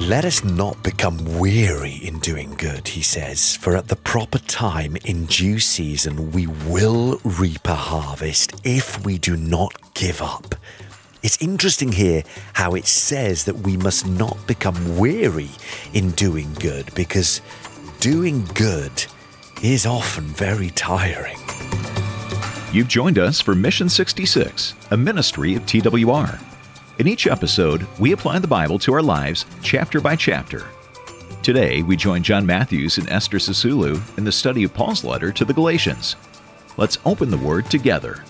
Let us not become weary in doing good, he says, for at the proper time, in due season, we will reap a harvest if we do not give up. It's interesting here how it says that we must not become weary in doing good, because doing good is often very tiring. You've joined us for Mission 66, a ministry of TWR. In each episode, we apply the Bible to our lives chapter by chapter. Today, we join John Matthews and Esther Sisulu in the study of Paul's letter to the Galatians. Let's open the Word together.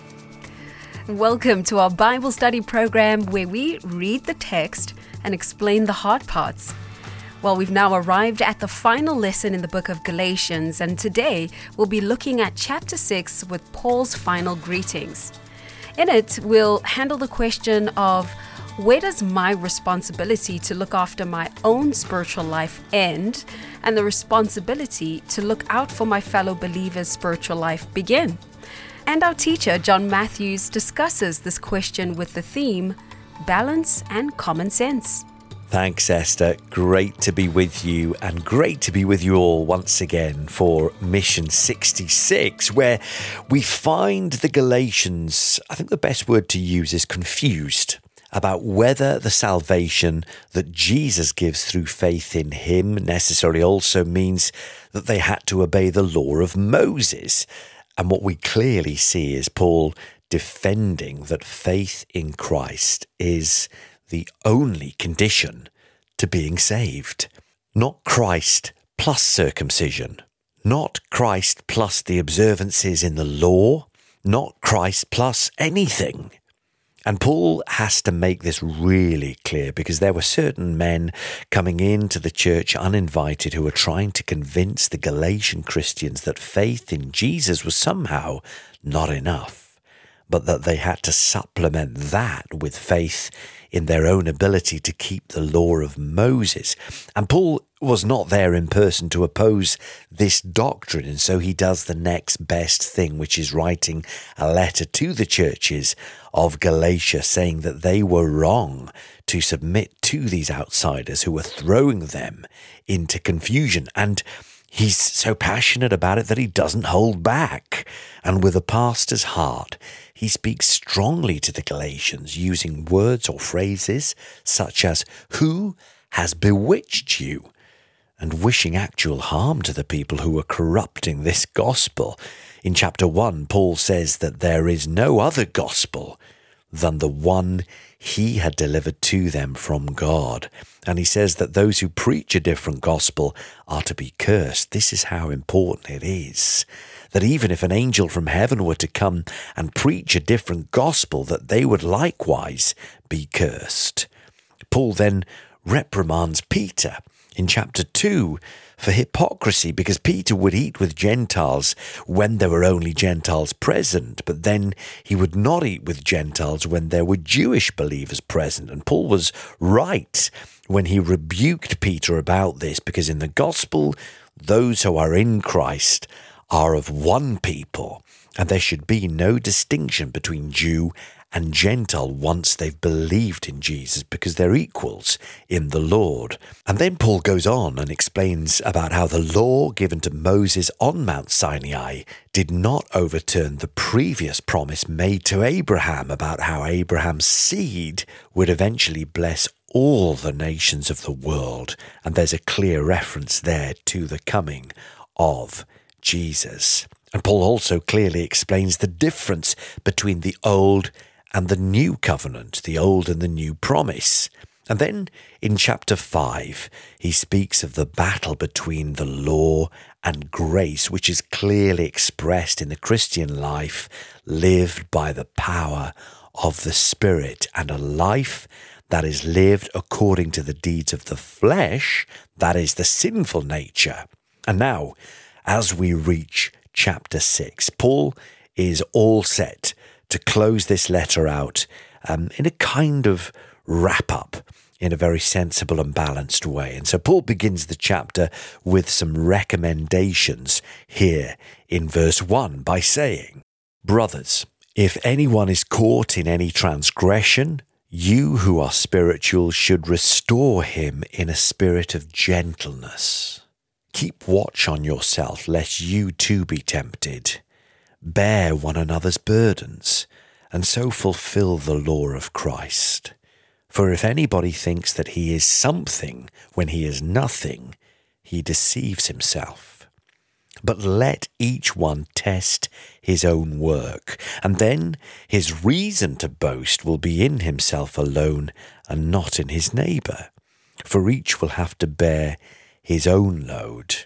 Welcome to our Bible study program where we read the text and explain the hard parts. Well, we've now arrived at the final lesson in the book of Galatians, and today we'll be looking at chapter 6 with Paul's final greetings. In it, we'll handle the question of where does my responsibility to look after my own spiritual life end, and the responsibility to look out for my fellow believers' spiritual life begin? And our teacher, John Matthews, discusses this question with the theme, balance and common sense. Thanks, Esther. Great to be with you, and great to be with you all once again for Mission 66, where we find the Galatians, I think the best word to use is confused about whether the salvation that Jesus gives through faith in him necessarily also means that they had to obey the law of Moses. And what we clearly see is Paul defending that faith in Christ is the only condition to being saved. Not Christ plus circumcision, not Christ plus the observances in the law, not Christ plus anything. And Paul has to make this really clear because there were certain men coming into the church uninvited who were trying to convince the Galatian Christians that faith in Jesus was somehow not enough, but that they had to supplement that with faith in their own ability to keep the law of Moses. And Paul was not there in person to oppose this doctrine, and so he does the next best thing, which is writing a letter to the churches of Galatia saying that they were wrong to submit to these outsiders who were throwing them into confusion. And he's so passionate about it that he doesn't hold back. And with a pastor's heart, he speaks strongly to the Galatians using words or phrases such as, "Who has bewitched you?" and wishing actual harm to the people who were corrupting this gospel. In chapter 1, Paul says that there is no other gospel than the one he had delivered to them from God. And he says that those who preach a different gospel are to be cursed. This is how important it is, that even if an angel from heaven were to come and preach a different gospel, that they would likewise be cursed. Paul then reprimands Peter in chapter 2 for hypocrisy, because Peter would eat with Gentiles when there were only Gentiles present, but then he would not eat with Gentiles when there were Jewish believers present. And Paul was right when he rebuked Peter about this, because in the gospel, those who are in Christ are of one people, and there should be no distinction between Jew and Gentile once they've believed in Jesus, because they're equals in the Lord. And then Paul goes on and explains about how the law given to Moses on Mount Sinai did not overturn the previous promise made to Abraham about how Abraham's seed would eventually bless all the nations of the world. And there's a clear reference there to the coming of Jesus. And Paul also clearly explains the difference between the old and the new covenant, the old and the new promise. And then in chapter 5, he speaks of the battle between the law and grace, which is clearly expressed in the Christian life lived by the power of the Spirit, and a life that is lived according to the deeds of the flesh, that is the sinful nature. And now, as we reach chapter 6, Paul is all set to close this letter out in a kind of wrap-up in a very sensible and balanced way. And so Paul begins the chapter with some recommendations here in verse 1 by saying, "Brothers, if anyone is caught in any transgression, You who are spiritual should restore him in a spirit of gentleness. Keep watch on yourself, lest you too be tempted. Bear one another's burdens, and so fulfill the law of Christ. For if anybody thinks that he is something when he is nothing, he deceives himself. But let each one test his own work, and then his reason to boast will be in himself alone and not in his neighbour. For each will have to bear his own load.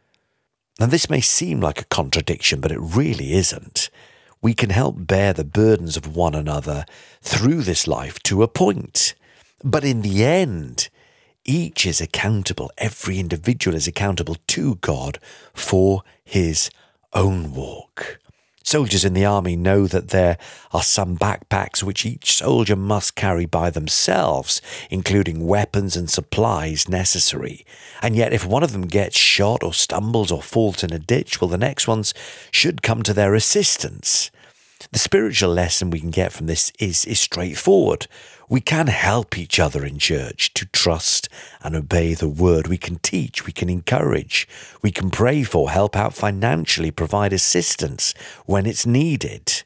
Now this may seem like a contradiction, but it really isn't. We can help bear the burdens of one another through this life to a point. But in the end, each is accountable, every individual is accountable to God for his own walk. Soldiers in the army know that there are some backpacks which each soldier must carry by themselves, including weapons and supplies necessary. And yet if one of them gets shot or stumbles or falls in a ditch, well, the next ones should come to their assistance. The spiritual lesson we can get from this is straightforward. We can help each other in church to trust and obey the word. We can teach, we can encourage, we can pray for, help out financially, provide assistance when it's needed.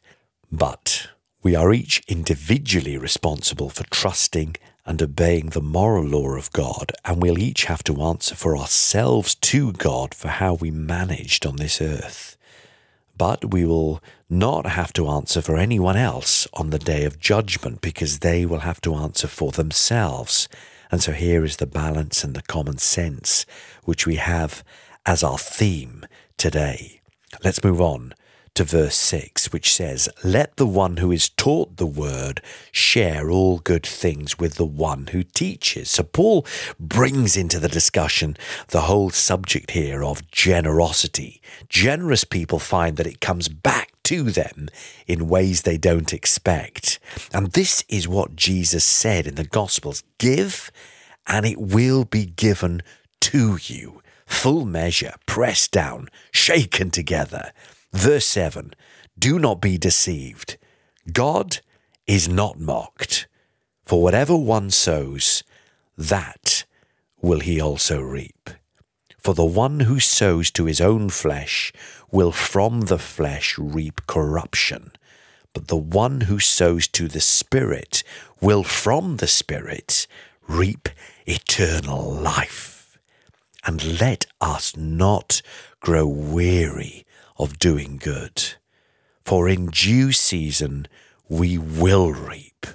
But we are each individually responsible for trusting and obeying the moral law of God, and we'll each have to answer for ourselves to God for how we managed on this earth. But we will not have to answer for anyone else on the day of judgment, because they will have to answer for themselves. And so here is the balance and the common sense which we have as our theme today. Let's move on to verse 6, which says, "Let the one who is taught the word share all good things with the one who teaches." So Paul brings into the discussion the whole subject here of generosity. Generous people find that it comes back to them in ways they don't expect. And this is what Jesus said in the Gospels: "Give, and it will be given to you. Full measure, pressed down, shaken together." Verse 7, "Do not be deceived. God is not mocked. For whatever one sows, that will he also reap. For the one who sows to his own flesh will from the flesh reap corruption. But the one who sows to the Spirit will from the Spirit reap eternal life. And let us not grow weary of doing good, for in due season we will reap,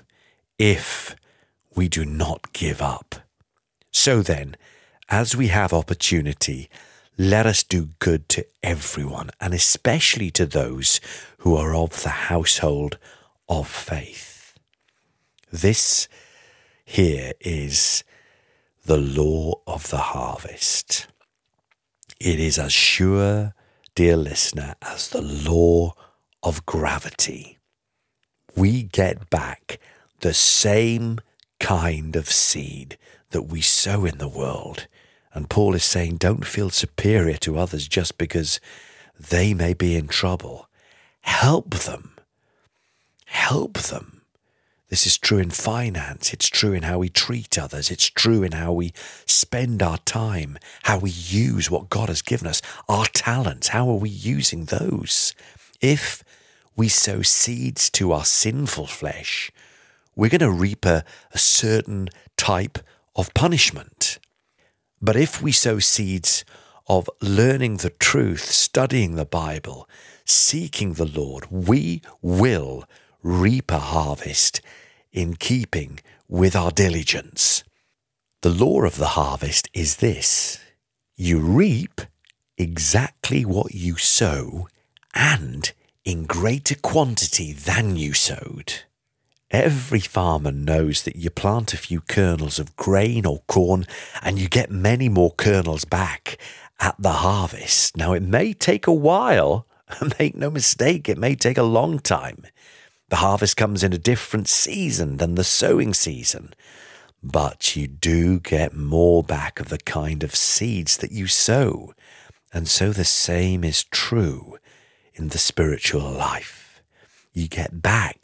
if we do not give up. So then, as we have opportunity, let us do good to everyone, and especially to those who are of the household of faith." This here is the law of the harvest. It is as sure, dear listener, as the law of gravity. We get back the same kind of seed that we sow in the world. And Paul is saying, don't feel superior to others just because they may be in trouble. Help them. Help them. This is true in finance. It's true in how we treat others. It's true in how we spend our time, how we use what God has given us, our talents. How are we using those? If we sow seeds to our sinful flesh, we're going to reap a certain type of punishment. But if we sow seeds of learning the truth, studying the Bible, seeking the Lord, we will reap a harvest in keeping with our diligence. The law of the harvest is this: you reap exactly what you sow, and in greater quantity than you sowed. Every farmer knows that you plant a few kernels of grain or corn and you get many more kernels back at the harvest. Now, it may take a while, make no mistake, it may take a long time. The harvest comes in a different season than the sowing season, but you do get more back of the kind of seeds that you sow. And so the same is true in the spiritual life. You get back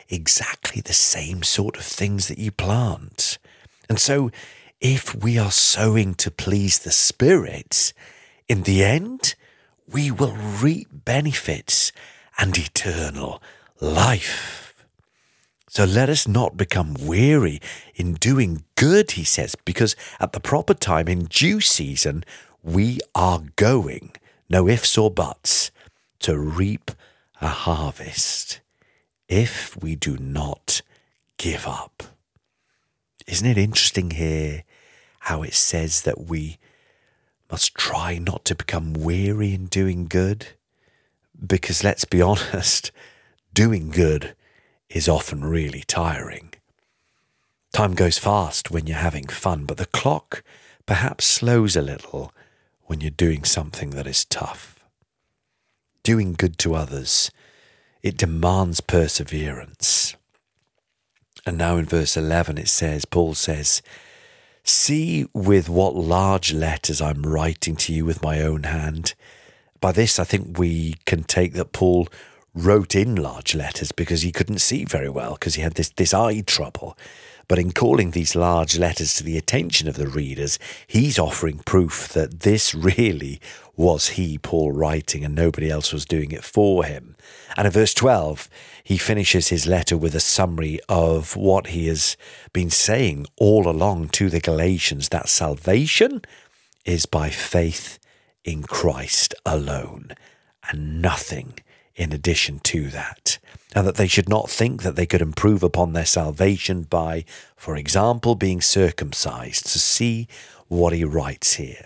exactly the same sort of things that you plant. And so if we are sowing to please the Spirit, in the end, we will reap benefits and eternal life. So let us not become weary in doing good, he says, because at the proper time, in due season, we are going, no ifs or buts, to reap a harvest if we do not give up. Isn't it interesting here how it says that we must try not to become weary in doing good? Because let's be honest, doing good is often really tiring. Time goes fast when you're having fun, but the clock perhaps slows a little when you're doing something that is tough. Doing good to others, it demands perseverance. And now in verse 11 it says, Paul says, "See with what large letters I'm writing to you with my own hand." By this I think we can take that Paul wrote in large letters because he couldn't see very well, because he had this eye trouble. But in calling these large letters to the attention of the readers, he's offering proof that this really was he, Paul, writing, and nobody else was doing it for him. And in verse 12, he finishes his letter with a summary of what he has been saying all along to the Galatians, that salvation is by faith in Christ alone, and nothing in addition to that. And that they should not think that they could improve upon their salvation by, for example, being circumcised. So see what he writes here.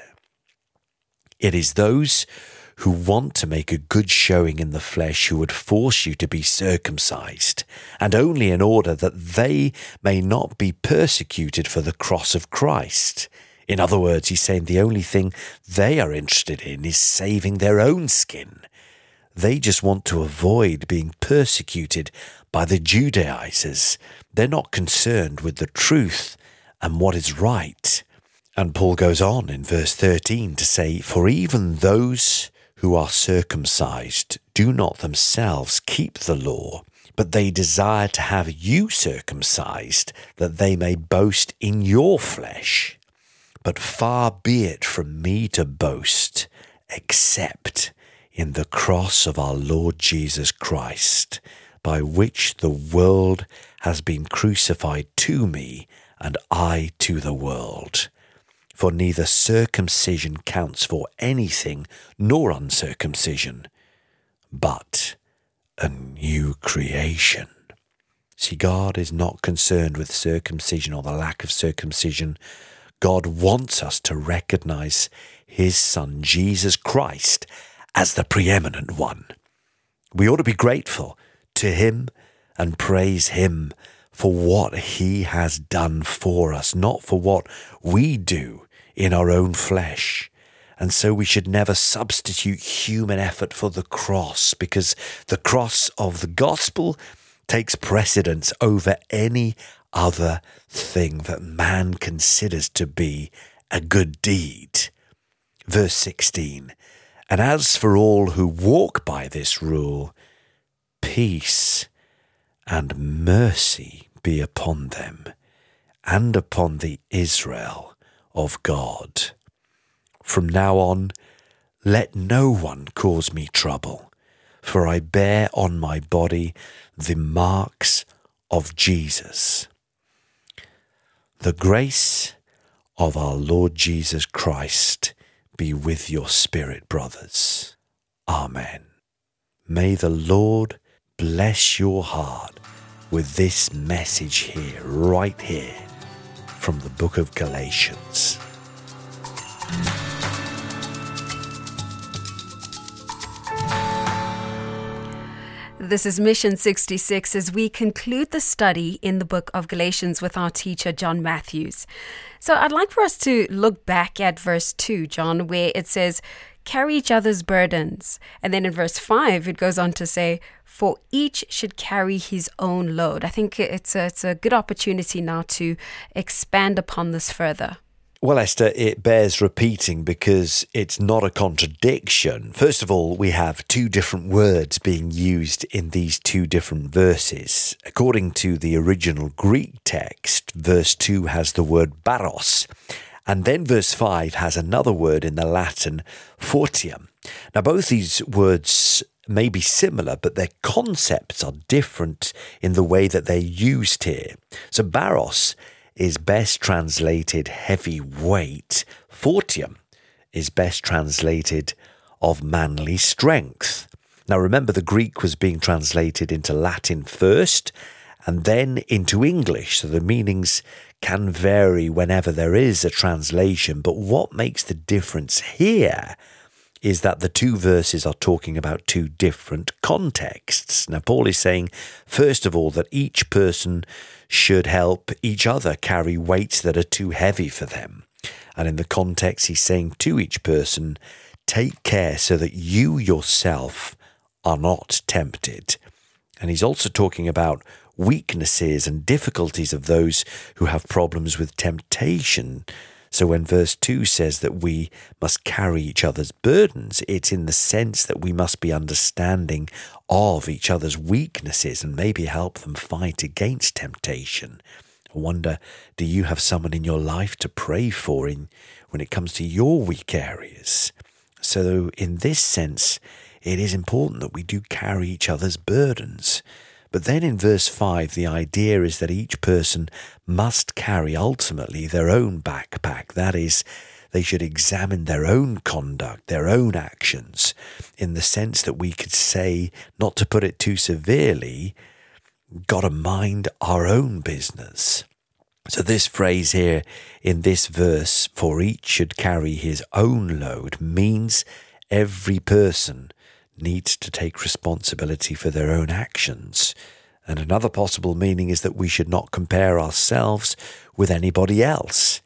It is those who want to make a good showing in the flesh who would force you to be circumcised, and only in order that they may not be persecuted for the cross of Christ. In other words, he's saying the only thing they are interested in is saving their own skin. They just want to avoid being persecuted by the Judaizers. They're not concerned with the truth and what is right. And Paul goes on in verse 13 to say, "For even those who are circumcised do not themselves keep the law, but they desire to have you circumcised, that they may boast in your flesh. But far be it from me to boast, except in the cross of our Lord Jesus Christ, by which the world has been crucified to me, and I to the world. For neither circumcision counts for anything, nor uncircumcision, but a new creation." See, God is not concerned with circumcision or the lack of circumcision. God wants us to recognize his Son, Jesus Christ, as the preeminent one. We ought to be grateful to him and praise him for what he has done for us, not for what we do in our own flesh. And so we should never substitute human effort for the cross, because the cross of the gospel takes precedence over any other thing that man considers to be a good deed. Verse 16, "And as for all who walk by this rule, peace and mercy be upon them and upon the Israel of God. From now on, let no one cause me trouble, for I bear on my body the marks of Jesus. The grace of our Lord Jesus Christ be with your spirit, brothers. Amen." May the Lord bless your heart with this message here, right here, from the book of Galatians. This is Mission 66 as we conclude the study in the book of Galatians with our teacher, John Matthews. So I'd like for us to look back at verse 2, John, where it says, "Carry each other's burdens." And then in verse 5, it goes on to say, "For each should carry his own load." I think it's a good opportunity now to expand upon this further. Well, Esther, it bears repeating because it's not a contradiction. First of all, we have two different words being used in these two different verses. According to the original Greek text, verse 2 has the word baros, and then verse 5 has another word in the Latin, fortium. Now, both these words may be similar, but their concepts are different in the way that they're used here. So baros is best translated heavy weight. Fortium is best translated of manly strength. Now remember, the Greek was being translated into Latin first and then into English, so the meanings can vary whenever there is a translation. But what makes the difference here is that the two verses are talking about two different contexts. Now, Paul is saying, first of all, that each person should help each other carry weights that are too heavy for them. And in the context, he's saying to each person, take care so that you yourself are not tempted. And he's also talking about weaknesses and difficulties of those who have problems with temptation. So when verse 2 says that we must carry each other's burdens, it's in the sense that we must be understanding of each other's weaknesses and maybe help them fight against temptation. I wonder, do you have someone in your life to pray for when it comes to your weak areas? So in this sense, it is important that we do carry each other's burdens. But then in verse 5, the idea is that each person must carry ultimately their own backpack. That is, they should examine their own conduct, their own actions, in the sense that we could say, not to put it too severely, gotta mind our own business. So this phrase here in this verse, for each should carry his own load, means every person needs to take responsibility for their own actions. And another possible meaning is that we should not compare ourselves with anybody else.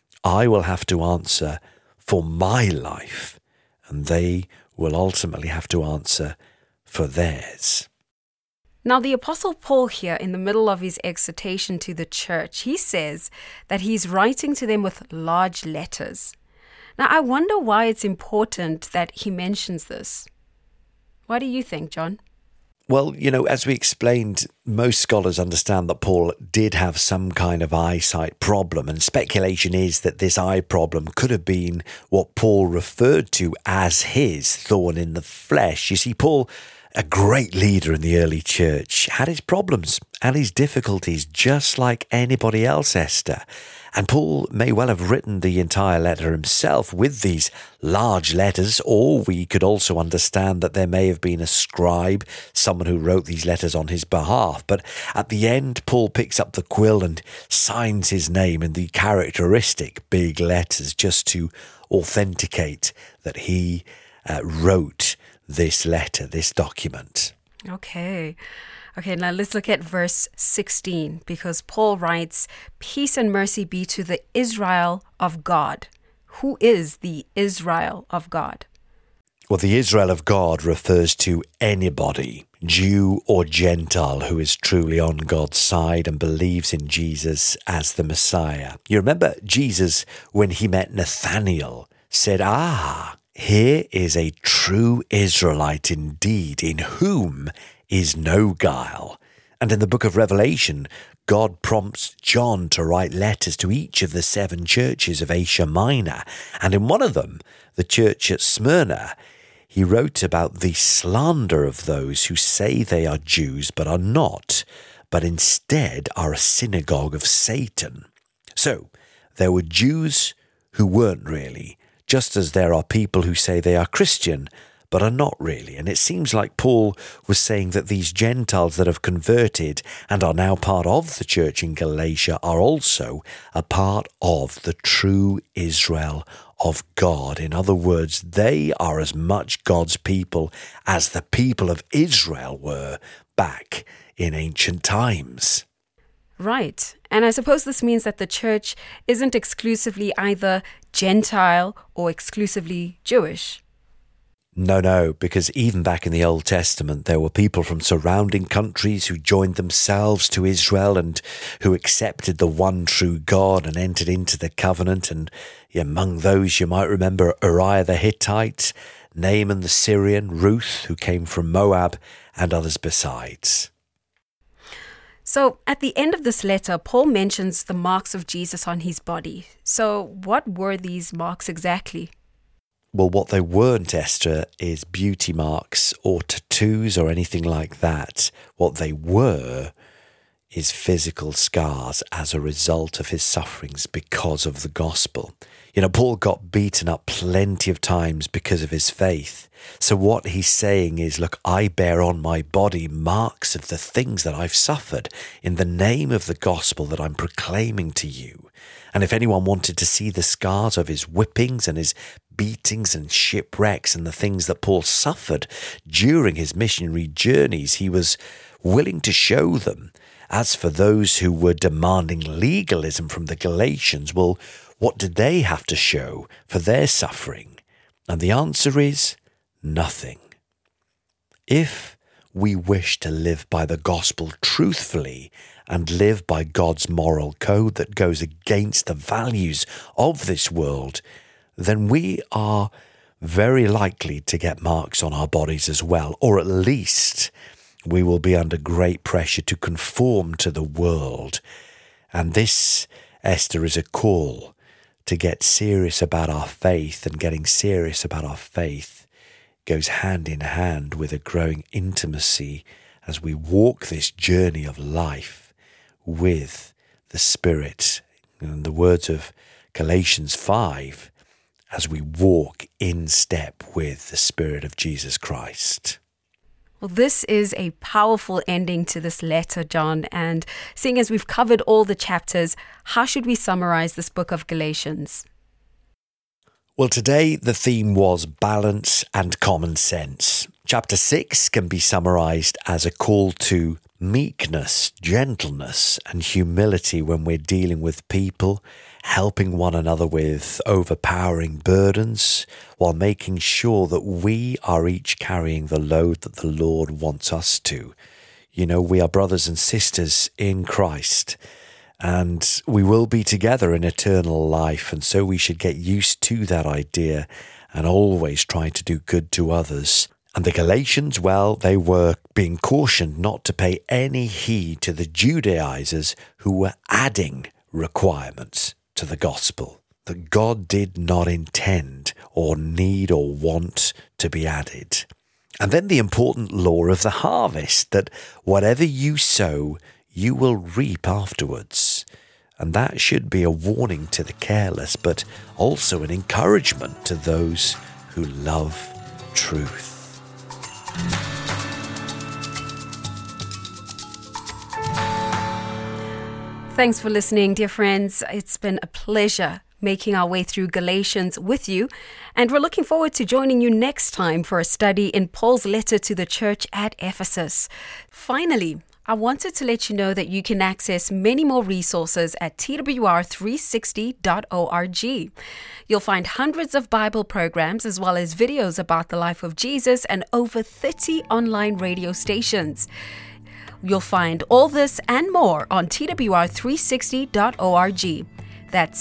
I will have to answer for my life, and they will ultimately have to answer for theirs. Now, the Apostle Paul here, in the middle of his exhortation to the church, he says that he's writing to them with large letters. Now, I wonder why it's important that he mentions this. What do you think, John? Well, as we explained, most scholars understand that Paul did have some kind of eyesight problem, and speculation is that this eye problem could have been what Paul referred to as his thorn in the flesh. You see, Paul, a great leader in the early church, had his problems and his difficulties just like anybody else, Esther. And Paul may well have written the entire letter himself with these large letters, or we could also understand that there may have been a scribe, someone who wrote these letters on his behalf. But at the end, Paul picks up the quill and signs his name in the characteristic big letters just to authenticate that he wrote this letter, this document. Okay, now let's look at verse 16, because Paul writes, peace and mercy be to the Israel of God. Who is the Israel of God? Well, the Israel of God refers to anybody, Jew or Gentile, who is truly on God's side and believes in Jesus as the Messiah. You remember Jesus, when he met Nathanael, said, here is a true Israelite indeed, in whom is no guile. And in the book of Revelation, God prompts John to write letters to each of the 7 churches of Asia Minor. And in one of them, the church at Smyrna, he wrote about the slander of those who say they are Jews but are not, but instead are a synagogue of Satan. So there were Jews who weren't really, just as there are people who say they are Christian but are not really. And it seems like Paul was saying that these Gentiles that have converted and are now part of the church in Galatia are also a part of the true Israel of God. In other words, they are as much God's people as the people of Israel were back in ancient times. Right. And I suppose this means that the church isn't exclusively either Gentile or exclusively Jewish. No, because even back in the Old Testament, there were people from surrounding countries who joined themselves to Israel and who accepted the one true God and entered into the covenant. And among those, you might remember Uriah the Hittite, Naaman the Syrian, Ruth, who came from Moab, and others besides. So at the end of this letter, Paul mentions the marks of Jesus on his body. So what were these marks exactly? Well, what they weren't, Esther, is beauty marks or tattoos or anything like that. What they were is physical scars as a result of his sufferings because of the gospel. Paul got beaten up plenty of times because of his faith. So what he's saying is, look, I bear on my body marks of the things that I've suffered in the name of the gospel that I'm proclaiming to you. And if anyone wanted to see the scars of his whippings and his beatings and shipwrecks and the things that Paul suffered during his missionary journeys, he was willing to show them. As for those who were demanding legalism from the Galatians, well, what did they have to show for their suffering? And the answer is nothing. If we wish to live by the gospel truthfully and live by God's moral code that goes against the values of this world, then we are very likely to get marks on our bodies as well, or at least we will be under great pressure to conform to the world. And this, Esther, is a call to get serious about our faith, and getting serious about our faith goes hand in hand with a growing intimacy as we walk this journey of life with the Spirit. In the words of Galatians 5, as we walk in step with the Spirit of Jesus Christ. Well, this is a powerful ending to this letter, John. And seeing as we've covered all the chapters, how should we summarize this book of Galatians? Well, today the theme was balance and common sense. Chapter 6 can be summarized as a call to meekness, gentleness, and humility when we're dealing with people, helping one another with overpowering burdens, while making sure that we are each carrying the load that the Lord wants us to. We are brothers and sisters in Christ, and we will be together in eternal life, and so we should get used to that idea and always try to do good to others. And the Galatians, well, they were being cautioned not to pay any heed to the Judaizers who were adding requirements to the gospel that God did not intend or need or want to be added. And then the important law of the harvest, that whatever you sow, you will reap afterwards. And that should be a warning to the careless, but also an encouragement to those who love truth. Thanks for listening, dear friends. It's been a pleasure making our way through Galatians with you, and we're looking forward to joining you next time for a study in Paul's letter to the church at Ephesus. Finally, I wanted to let you know that you can access many more resources at twr360.org. You'll find hundreds of Bible programs as well as videos about the life of Jesus and over 30 online radio stations. You'll find all this and more on twr360.org. That's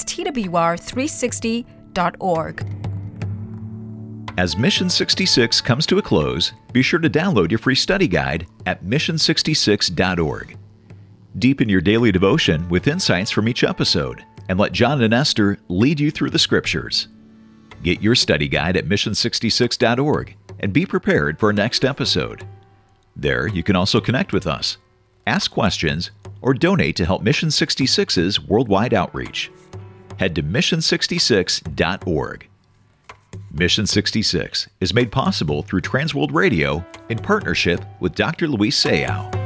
twr360.org. As Mission 66 comes to a close, be sure to download your free study guide at mission66.org. Deepen your daily devotion with insights from each episode, and let John and Esther lead you through the Scriptures. Get your study guide at mission66.org and be prepared for our next episode. There, you can also connect with us, ask questions, or donate to help Mission 66's worldwide outreach. Head to mission66.org. Mission 66 is made possible through Transworld Radio in partnership with Dr. Luis Sayao.